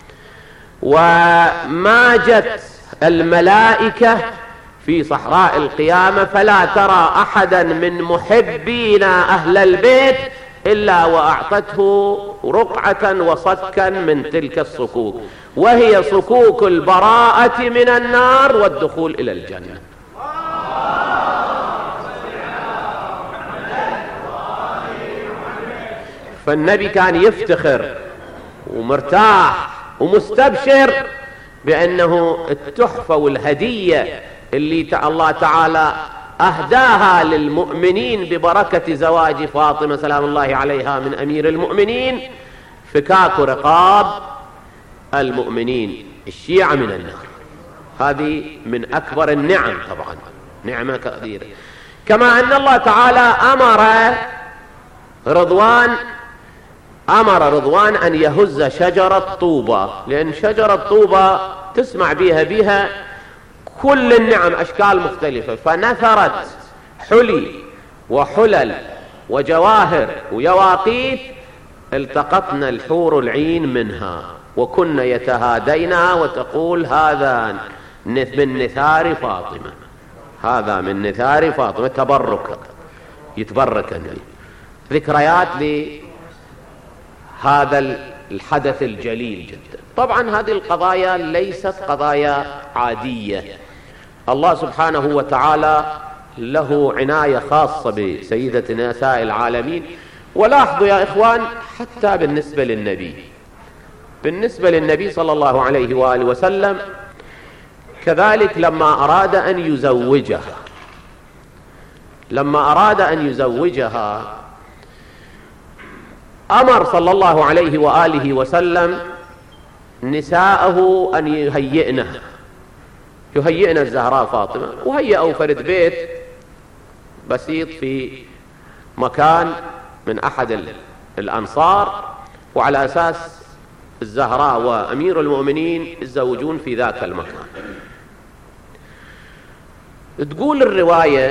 وماجت الملائكة في صحراء القيامة فلا ترى أحدا من محبينا أهل البيت إلا وأعطته رقعة وصكا من تلك الصكوك، وهي صكوك البراءة من النار والدخول إلى الجنة. فالنبي كان يفتخر ومرتاح ومستبشر بأنه التحفة والهدية اللي الله تعالى أهداها للمؤمنين ببركة زواج فاطمة سلام الله عليها من أمير المؤمنين فكاك رقاب المؤمنين الشيعة من النار. هذه من أكبر النعم، طبعا نعمة كبيرة. كما أن الله تعالى أمر رضوان أمر رضوان أن يهز شجرة طوبى، لأن شجرة طوبى تسمع بها بها كل النعم أشكال مختلفة، فنثرت حلي وحلل وجواهر ويواقيت، التقطنا الحور العين منها وكنا يتهادينا وتقول: هذا من نثار فاطمة، هذا من نثار فاطمة، تبرك، يتبرك النبي. ذكريات لهذا الحدث الجليل جدا. طبعا هذه القضايا ليست قضايا عادية، الله سبحانه وتعالى له عناية خاصة بسيدة نساء العالمين. ولاحظوا يا إخوان، حتى بالنسبة للنبي بالنسبة للنبي صلى الله عليه وآله وسلم كذلك، لما أراد أن يزوجها لما أراد أن يزوجها أمر صلى الله عليه وآله وسلم نساءه أن يهيئنه يهيئن الزهراء فاطمة، وهيئوا فرد بيت بسيط في مكان من أحد الأنصار، وعلى أساس الزهراء وأمير المؤمنين يتزوجون في ذاك المكان. تقول الرواية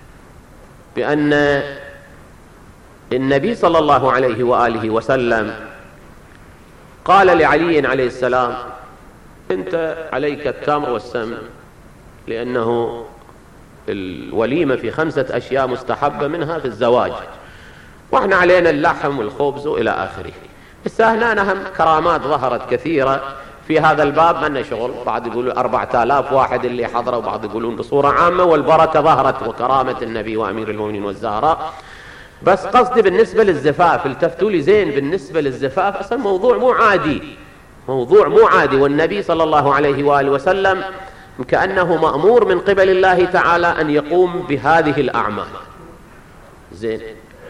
بأن النبي صلى الله عليه وآله وسلم قال لعلي عليه السلام: أنت عليك التمر والسمن، لأنه الوليمة في خمسة أشياء مستحبة منها في الزواج، وإحنا علينا اللحم والخبز وإلى آخره. بس هنا نهم كرامات ظهرت كثيرة في هذا الباب، ما لنا شغل، بعض يقولوا أربعة آلاف واحد اللي حضروا، وبعض يقولون بصورة عامة، والبركة ظهرت وكرامة النبي وأمير المؤمنين والزهراء. بس قصدي بالنسبة للزفاف، التفتوا لي زين، بالنسبة للزفاف أصلا موضوع مو عادي، موضوع مو عادي، والنبي صلى الله عليه وآله وسلم كأنه مأمور من قبل الله تعالى أن يقوم بهذه الأعمال. زين،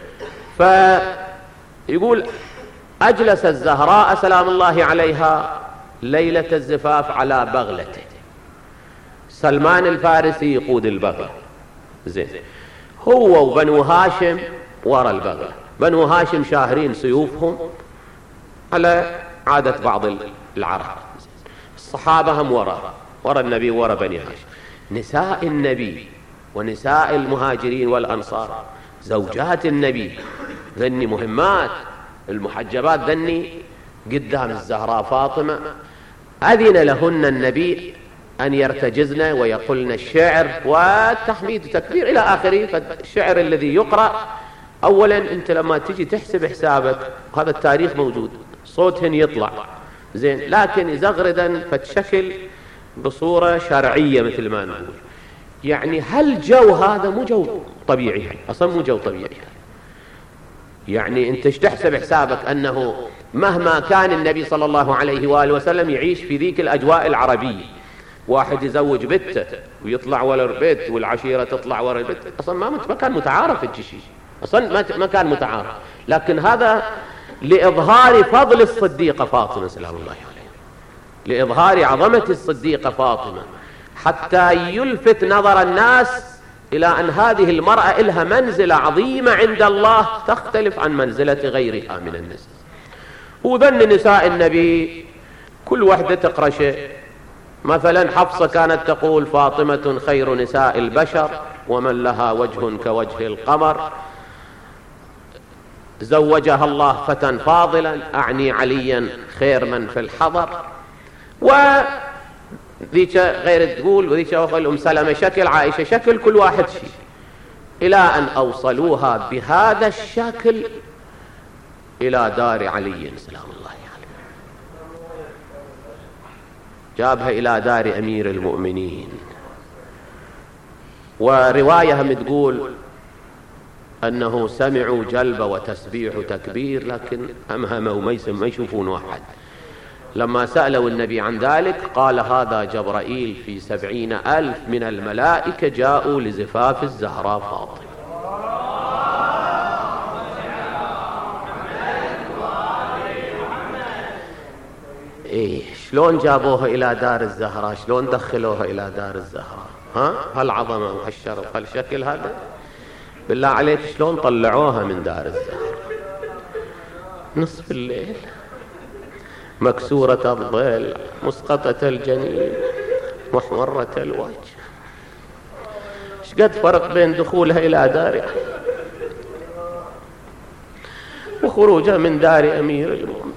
فيقول: أجلس الزهراء سلام الله عليها ليلة الزفاف على بغلته، سلمان الفارسي يقود البغلة. زين، هو وبنو هاشم وراء البغلة، بنو هاشم شاهرين سيوفهم على عادة بعض العرب، الصحابة هم وراء وراء النبي وراء بني هاشم. نساء النبي ونساء المهاجرين والأنصار زوجات النبي ذني مهمات، المحجبات ذني قدام الزهراء فاطمة، أذن لهن النبي أن يرتجزن ويقولن الشعر والتحميد والتكبير إلى آخره. فالشعر الذي يقرأ أولا أنت لما تجي تحسب حسابك هذا التاريخ موجود، صوتهن يطلع زين، لكن يزغردا فتشكل بصورة شرعية مثل ما نقول. يعني هالجو هذا مو جو طبيعي، أصلا مو جو طبيعي. يعني أنت تحسب حسابك أنه مهما كان النبي صلى الله عليه وآله وسلم يعيش في ذيك الأجواء العربية، واحد يزوج بنته ويطلع ورا البيت والعشيرة تطلع ورا البيت، أصلا ما كان متعارف الشيء، أصلا ما كان متعارف. لكن هذا لإظهار فضل الصديقة فاطمة سلام الله عليها، لإظهار عظمة الصديقة فاطمة، حتى يلفت نظر الناس إلى أن هذه المرأة لها منزلة عظيمة عند الله تختلف عن منزلة غيرها من النساء. وذن نساء النبي كل واحدة تقرأ شيء. مثلا حفصة كانت تقول فاطمة خير نساء البشر ومن لها وجه كوجه القمر، زوجها الله فتى فاضلا، أعني عليا خير من في الحضر. وذيك غير تقول وذيك أخل أم سلمة شكل، عائشة شكل، كل واحد شيء، إلى أن أوصلوها بهذا الشكل إلى دار علي سلام الله عليه، جابها إلى دار أمير المؤمنين. ورواية هم تقول أنه سمعوا جلب وتسبيح وتكبير، لكن همهموا وما يشوفون واحد. لما سألوا النبي عن ذلك قال هذا جبرائيل في سبعين ألف من الملائكة جاءوا لزفاف الزهراء فاطمة. إيه شلون جابوها إلى دار الزهراء، شلون دخلوها إلى دار الزهراء؟ ها هالعظمة وهالشرف هالشكل هذا، بالله عليك شلون طلعوها من دار الزهراء؟ نصف الليل، مكسورة الظل، مسقطة الجنين، محمرة الوجه. شقد فرق بين دخولها إلى دارها وخروجها من دار أمير المؤمنين.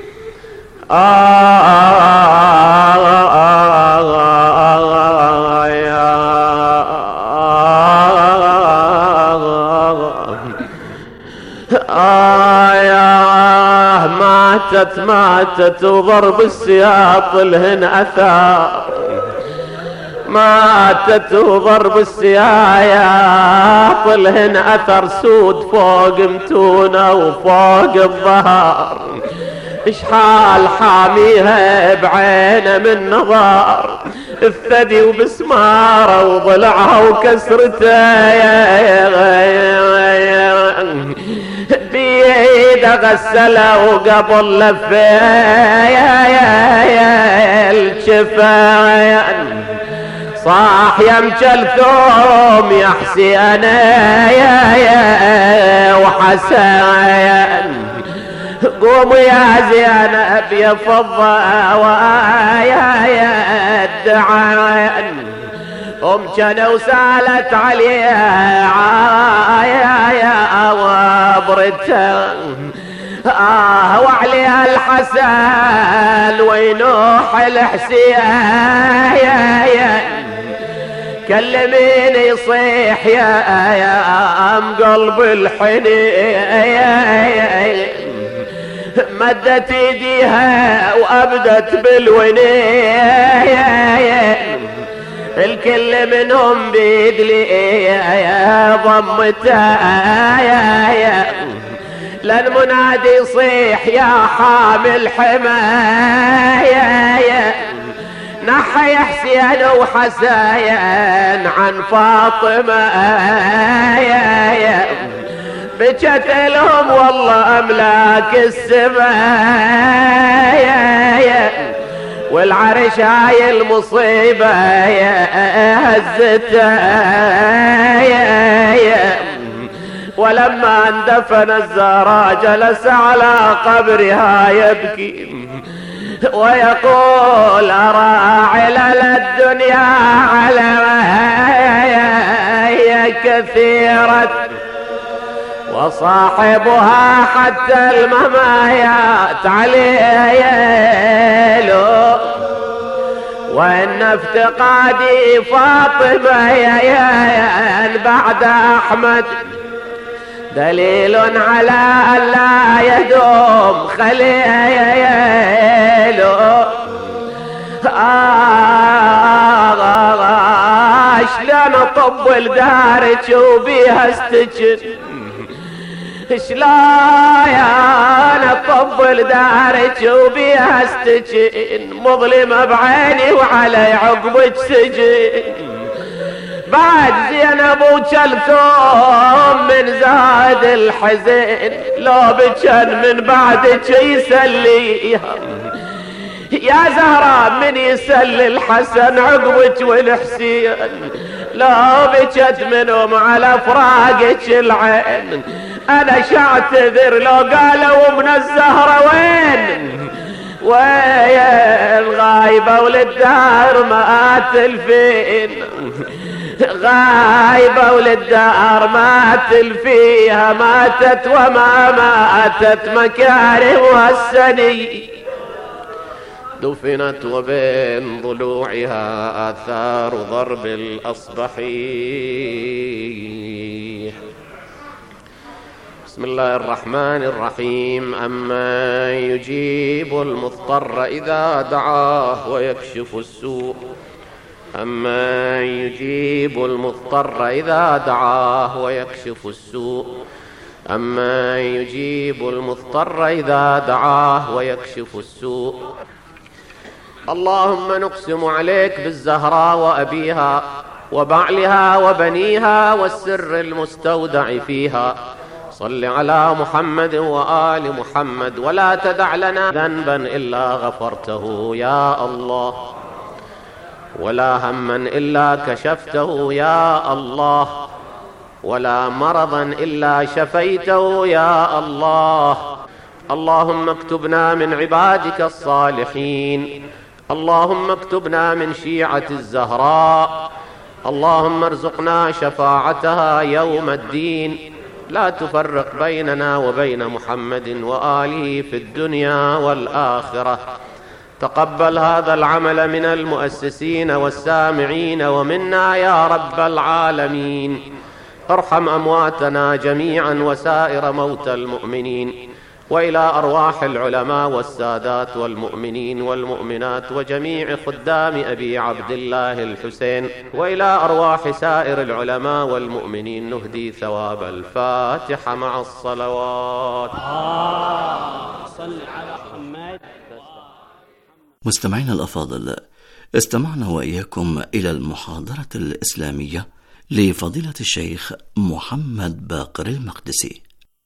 ماتت ماتت وضرب السياط لهن أثار، ماتت وضرب السياط لهن أثر، سود فوق متونة وفوق الظهر، اشحال حاميها بعينه من نظار، الثدي وبسماره وضلعها وكسرته، بيده غسله وقبل لفه الشفايا، صاح يا مجلثوم يا حسين وحسين، قوموا يا زينب يا فضة ويا الدعان، أم جنى وسالت عليها يا وبرتها، آه وعليها الحسن وينوح الحسين، كلميني يصيح يا يا أم قلب الحنين، مدت ايديها وابدت بالونين، الكل منهم بيد لي يا ضمتها، لن منادي يصيح يا حامل حماية، نحى حسين وحسين عن فاطمة، بجت لهم والله أملاك السماء، والعرش هاي المصيبة هزتها، ولما اندفن الزهراء جلس على قبرها يبكي، ويقول أرى علل الدنيا على كثيرة وصاحبها حتى الممايات عليه، وإن افتقادي فاطمة بعد أحمد دليل على أن لا يدوم خليل. آه شلون طب الدارج وبيها استجن، شلون طب الدارج وبيها استجن، مظلمة بعيني وعلي عقبك سجن. بعد زينب وكلثوم من زاد الحزن، لو بجن من بعدك يسليها يا زهراء، من يسلي الحسن عقبك والحسين، لو بجت منهم على فراقك العين. انا شاعتذر لو قالوا من الزهرة وين وين غايبة وللدار ما تلفين، غايبة وللدار ما تلفيها، ماتت وما ماتت مكارمها السني، دفنت وبين ضلوعها آثار ضرب الأصبحي. بسم الله الرحمن الرحيم. أمن يجيب المضطر إذا دعاه ويكشف السوء، أمن يجيب المضطر إذا دعاه ويكشف السوء، أمن يجيب المضطر إذا دعاه ويكشف السوء. اللهم نقسم عليك بالزهراء وأبيها وبعلها وبنيها والسر المستودع فيها، صل على محمد وآل محمد، ولا تدع لنا ذنبا إلا غفرته يا الله، ولا هما إلا كشفته يا الله، ولا مرضا إلا شفيته يا الله. اللهم اكتبنا من عبادك الصالحين، اللهم اكتبنا من شيعة الزهراء، اللهم ارزقنا شفاعتها يوم الدين. لا تفرق بيننا وبين محمد وآله في الدنيا والآخرة. تقبل هذا العمل من المؤسسين والسامعين ومنا يا رب العالمين. ارحم أمواتنا جميعا وسائر موتى المؤمنين، وإلى أرواح العلماء والسادات والمؤمنين والمؤمنات وجميع خدام أبي عبد الله الحسين، وإلى أرواح سائر العلماء والمؤمنين نهدي ثواب الفاتحة مع الصلوات. صل على محمد. مستمعينا الأفاضل، استمعنا وإياكم إلى المحاضرة الإسلامية لفضيلة الشيخ محمد باقر المقدسي.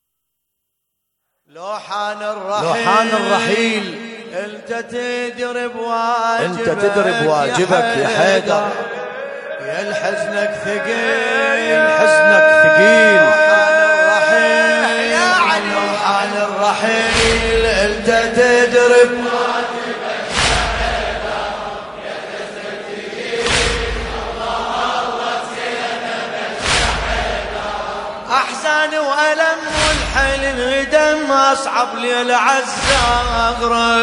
لوحان الرحيل لوحان الرحيل انت تدري بواجبك، انت تدري بواجبك يا حيدر، يا الحزنك ثقيل، الحزنك ثقيل. لوحان الرحيل يا علي، لوحان الرحيل انت تدري بواجبك يا حيدر، يا الحزنك ثقيل، الله الله سيدنا يا حيدر. احزان والم والحيل انهدم، اصعب ليل عالزهرة،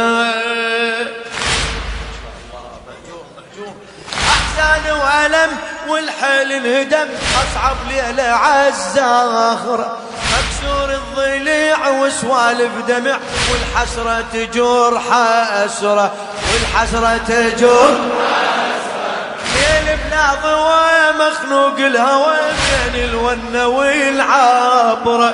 احزان والم والحيل انهدم، اصعب ليل عالزهرة. مكسور الضليع وسوالف دمع، والحسرة تجور حسرة، والحسرة تجور حسرة. ليل بلا ضوى مخنوق الهوى، بين الونة والعبرة،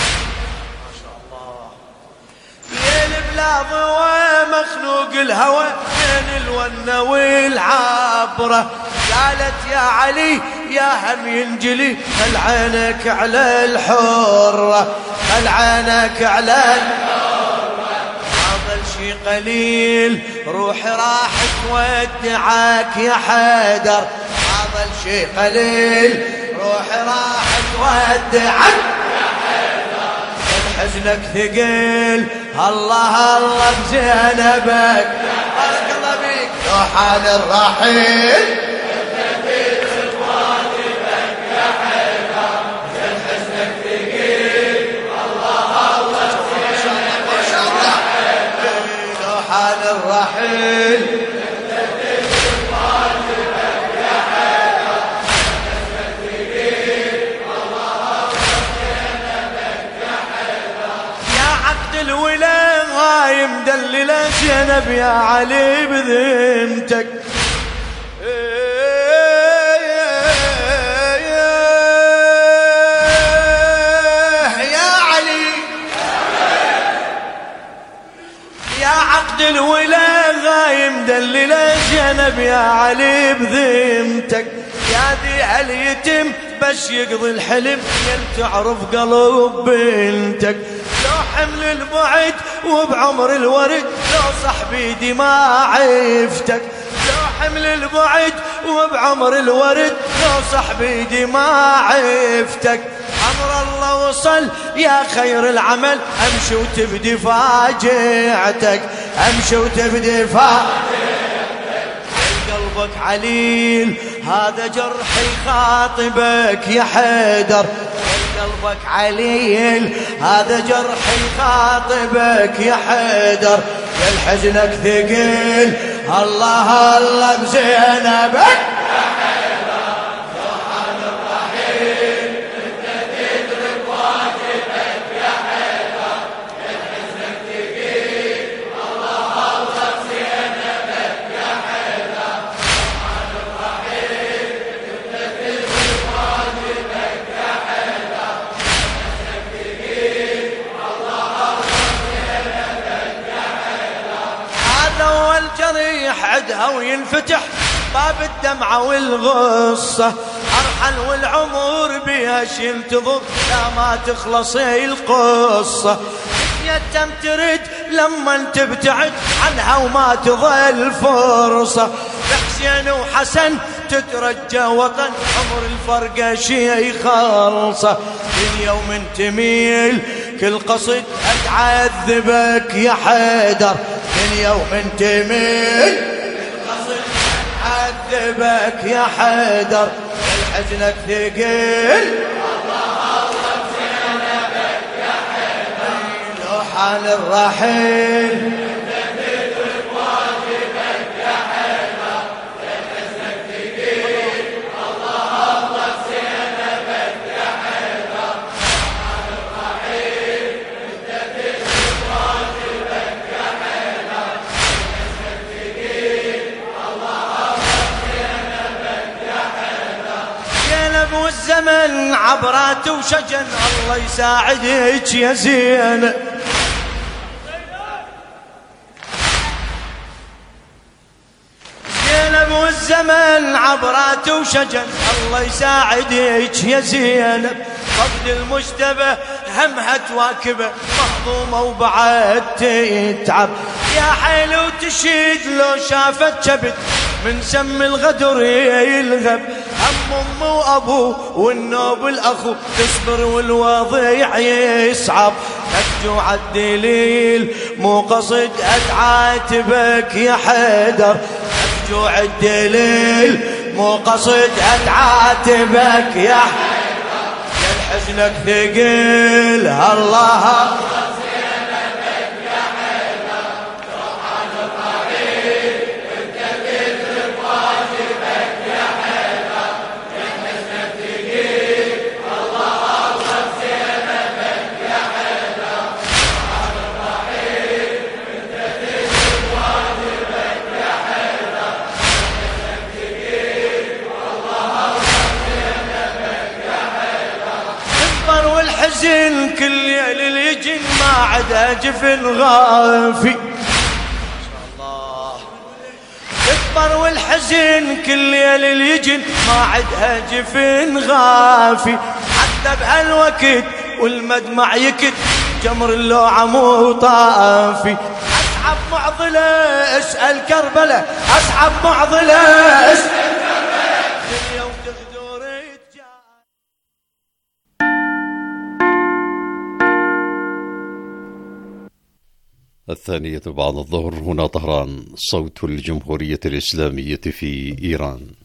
لا ضوى مخنوق الهوى، بين الونة والعبرة. قالت يا علي يا هم ينجلي، خل عينك على الحرة، خل عينك على الحرة. هذا شي قليل روحي راح تودعك يا حيدر، هذا شي قليل روحي راح تودعك يا حيدر. حزنك ثقيل الله الله بزينبك بارك الله بيك روحان الرحيل الرحيل يا عبد الولا هاي مدللة زينب يا علي بذمتك يا علي يا عبد الولا مدللة زينب يا علي بذمتك يا ذي اليتم بس يقضي الحلم ين تعرف قلب بنتك لو حمل البعد وبعمر الورد لو صاحبي دي ما عفتك لو حمل البعد وبعمر الورد لو صاحبي دي ما عفتك أمر الله وصل يا خير العمل أمشي وتبدي فاجعتك أمشي وتبدي فاجعتك قلبك عليل هذا جرحي خاطبك يا حيدر قلبك عليل هذا جرحي خاطبك يا حيدر يا الحزنك ثقيل الله الله بزينبك عدها وينفتح باب الدمعة والغصة أرحل والعمر بيها ينتظر لا ما تخلص القصة يتم ترد لما انت تبتعد عنها وما تظل فرصة بحسين وحسن تترجى وطن عمر الفرقة شي خالصة اليوم تميل كل قصد أتعذبك يا حيدر اليوم تميل عذبك يا حيدر الحزنك ثقيل الله الله بزينبك يا حيدر لوحان الرحيل واجبك يا حيدر الحزنك ثقيل الله الله بزينبك يا حيدر لوحان الرحيل واجبك يا حيدر الحزنك ثقيل والزمن عبرات وشجن الله يساعدك يا زينب زينب والزمن عبرات وشجن الله يساعدك يا زينب فقد المجتبى همها تواكبه مهضومة وبعد تتعب يا حيل وتشيد لو شافت كبد من سم الغدر يلغب هم أم وأبو والنوب الأخو تصبر والوضيع يصعب أرجو عالدليل مو قصد أتعاتبك يا حيدر أرجو عالدليل مو قصد أتعاتبك يا حيدر يا الحزنك ثقيل الله كل ليل اليجن ما عدا جفن غافي الله يكبر والحزن كل ليل اليجن ما عدا جفن غافي حتى بهالوقت والمدمع يكت جمر اللوعة مو طافي أصعب معضلة اسأل كربلة أصعب معضلة اسأل الثانية بعد الظهر، هنا طهران، صوت الجمهورية الإسلامية في إيران.